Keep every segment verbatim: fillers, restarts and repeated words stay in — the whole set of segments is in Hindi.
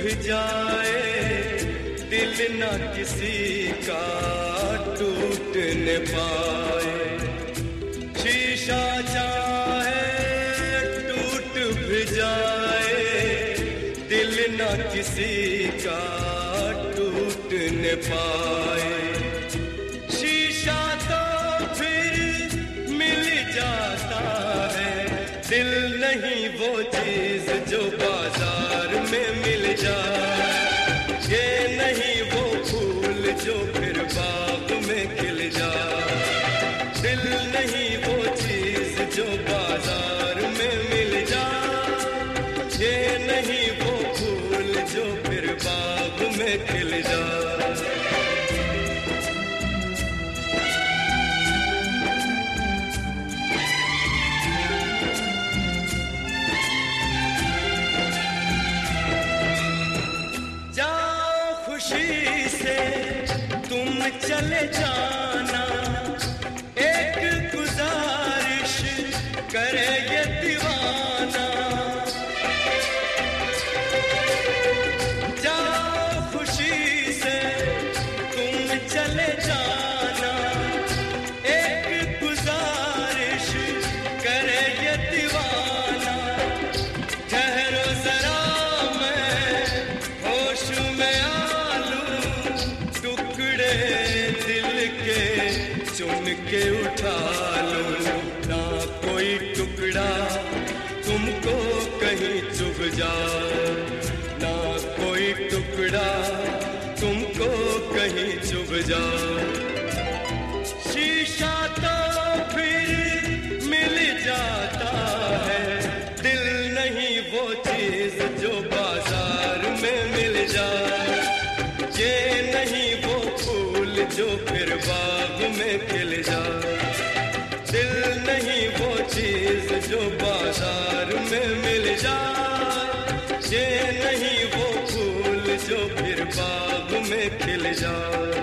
भी जाए दिल ना किसी का टूट न पाए। शीशा चाहे टूट भी जाए दिल ना किसी का टूट न पाए। शीशा तो फिर मिल जाता है, दिल नहीं वो चीज जो बाजार में मिल जाए। ये नहीं वो फूल जो फिर बाग में खिल जाए। दिल नहीं वो चीज जो बाजार में मिल जाए। ये नहीं वो फूल जो फिर बाग में खिल जाए। खुशी से तुम चले जाना, एक गुजारिश करे ये दीवाना। जाओ खुशी से तुम चले जाना, एक गुजारिश करे ये दीवाना। ठहरो जरा मैं होश में चुन के उठा लूं, ना कोई टुकड़ा तुमको कहीं चुभ जाए। ना कोई टुकड़ा तुमको कहीं चुभ जाए। शीशा तो फिर मिल जाता है, दिल नहीं वो चीज जो बाजार में मिल जाए। ये नहीं वो फूल जो फिर बाग में खिल जाए। दिल नहीं वो चीज जो बाजार में मिल जाए। ये नहीं वो फूल जो फिर बाग में खिल जाए।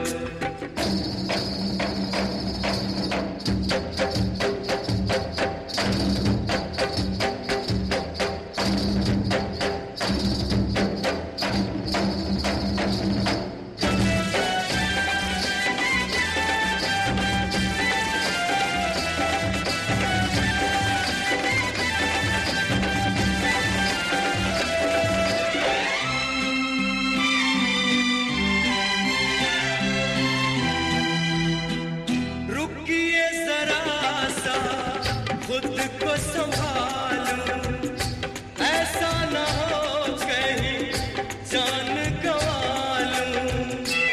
खुद को संभालूं, ऐसा ना हो कहीं जान गंवा लूं।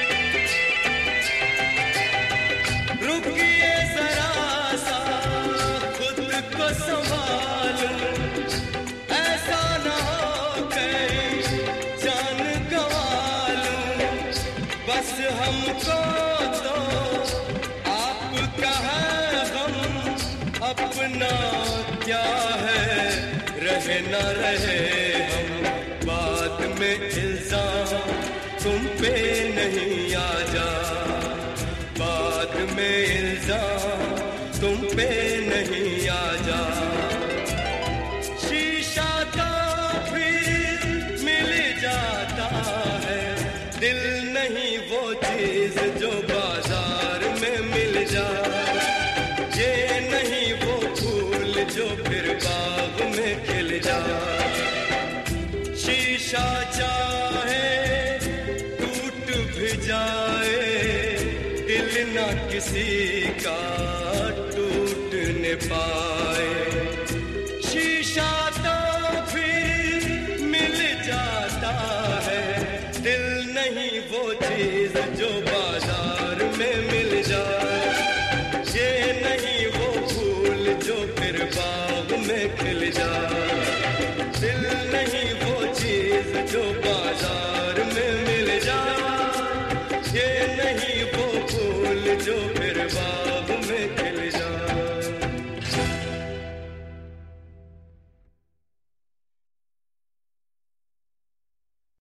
रुकिए जरा सा खुद को संभालूं, ऐसा ना हो कहीं जान गंवा लूं। बस हमको तो आपका है गम, अपना क्या है रहे न रहे हम। बाद में इल्जाम तुम पे नहीं आ जा। बाद में इल्जाम तुम पे नहीं आ जा। शीशा तो फिर मिल जाता है, दिल नहीं वो चीज जो बाजार में मिल जाए। ये नहीं वो फूल जो फिर बाग में खिल जाए। शीशा चाहे टूट भी जाए दिल ना किसी का टूट न पाए। शीशा तो फिर मिल जाता है, दिल नहीं वो चीज जो बाजार में मिल जाए। ये नहीं वो फूल जो फिर बाग में खिल जाए। दिल नहीं वो चीज जो बाजार में मिल जाए। ये नहीं वो फूल जो फिर बाग